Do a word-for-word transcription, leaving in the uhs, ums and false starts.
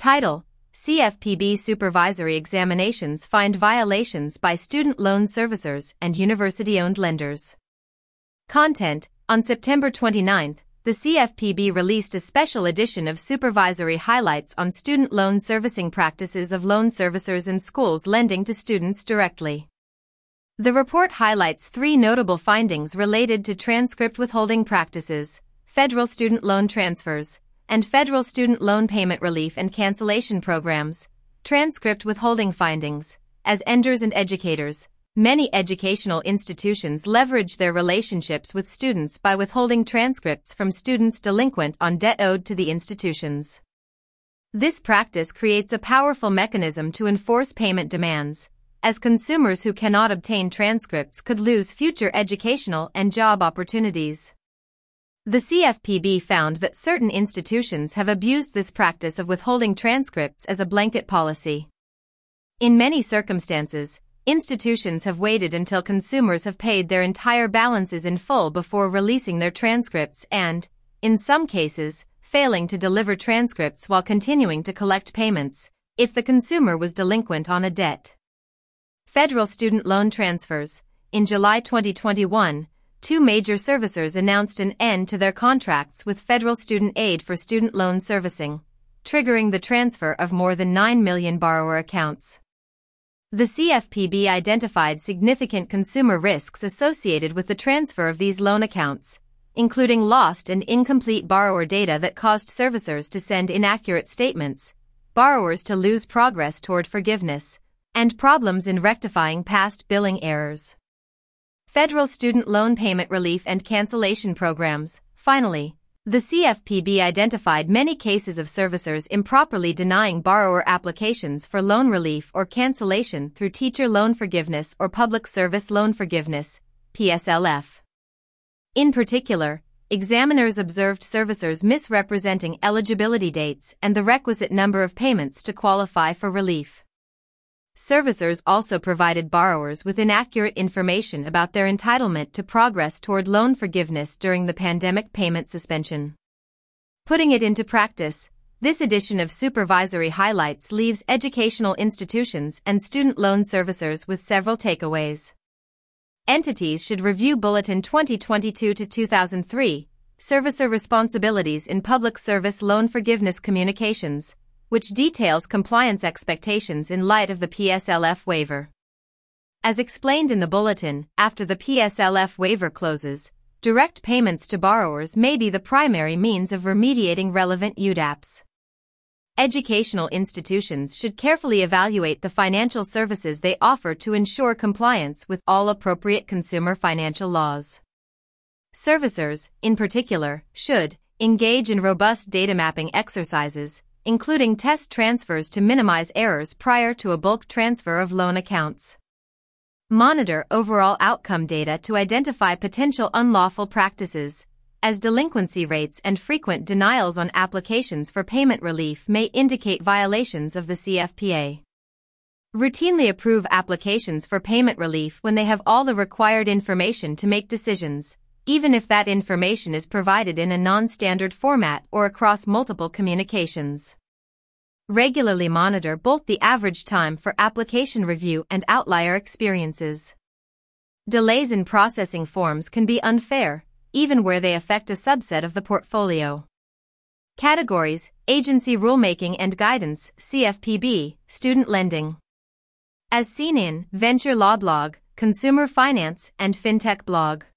Title: C F P B Supervisory Examinations Find Violations by Student Loan Servicers and University-Owned Lenders. Content: On September twenty-ninth, the C F P B released a special edition of Supervisory Highlights on student loan servicing practices of loan servicers and schools lending to students directly. The report highlights three notable findings related to transcript withholding practices, federal student loan transfers, and federal student loan payment relief and cancellation programs. Transcript withholding findings. As lenders and educators, many educational institutions leverage their relationships with students by withholding transcripts from students delinquent on debt owed to the institutions. This practice creates a powerful mechanism to enforce payment demands, as consumers who cannot obtain transcripts could lose future educational and job opportunities. The C F P B found that certain institutions have abused this practice of withholding transcripts as a blanket policy. In many circumstances, institutions have waited until consumers have paid their entire balances in full before releasing their transcripts and, in some cases, failing to deliver transcripts while continuing to collect payments, if the consumer was delinquent on a debt. Federal student loan transfers. In July twenty twenty-one, two major servicers announced an end to their contracts with federal student aid for student loan servicing, triggering the transfer of more than nine million borrower accounts. The C F P B identified significant consumer risks associated with the transfer of these loan accounts, including lost and incomplete borrower data that caused servicers to send inaccurate statements, borrowers to lose progress toward forgiveness, and problems in rectifying past billing errors. Federal student loan payment relief and cancellation programs. Finally, the C F P B identified many cases of servicers improperly denying borrower applications for loan relief or cancellation through teacher loan forgiveness or public service loan forgiveness, P S L F. In particular, examiners observed servicers misrepresenting eligibility dates and the requisite number of payments to qualify for relief. Servicers also provided borrowers with inaccurate information about their entitlement to progress toward loan forgiveness during the pandemic payment suspension. Putting it into practice, this edition of Supervisory Highlights leaves educational institutions and student loan servicers with several takeaways. Entities should review Bulletin twenty twenty-two to two thousand three, Servicer Responsibilities in Public Service Loan Forgiveness Communications, which details compliance expectations in light of the P S L F waiver. As explained in the bulletin, after the P S L F waiver closes, direct payments to borrowers may be the primary means of remediating relevant U D A Ps. Educational institutions should carefully evaluate the financial services they offer to ensure compliance with all appropriate consumer financial laws. Servicers, in particular, should engage in robust data mapping exercises, including test transfers to minimize errors prior to a bulk transfer of loan accounts. Monitor overall outcome data to identify potential unlawful practices, as delinquency rates and frequent denials on applications for payment relief may indicate violations of the C F P A. Routinely approve applications for payment relief when they have all the required information to make decisions, even if that information is provided in a non-standard format or across multiple communications. Regularly monitor both the average time for application review and outlier experiences. Delays in processing forms can be unfair, even where they affect a subset of the portfolio. Categories: Agency Rulemaking and Guidance, C F P B, Student Lending. As seen in Venture Law Blog, Consumer Finance, and FinTech Blog.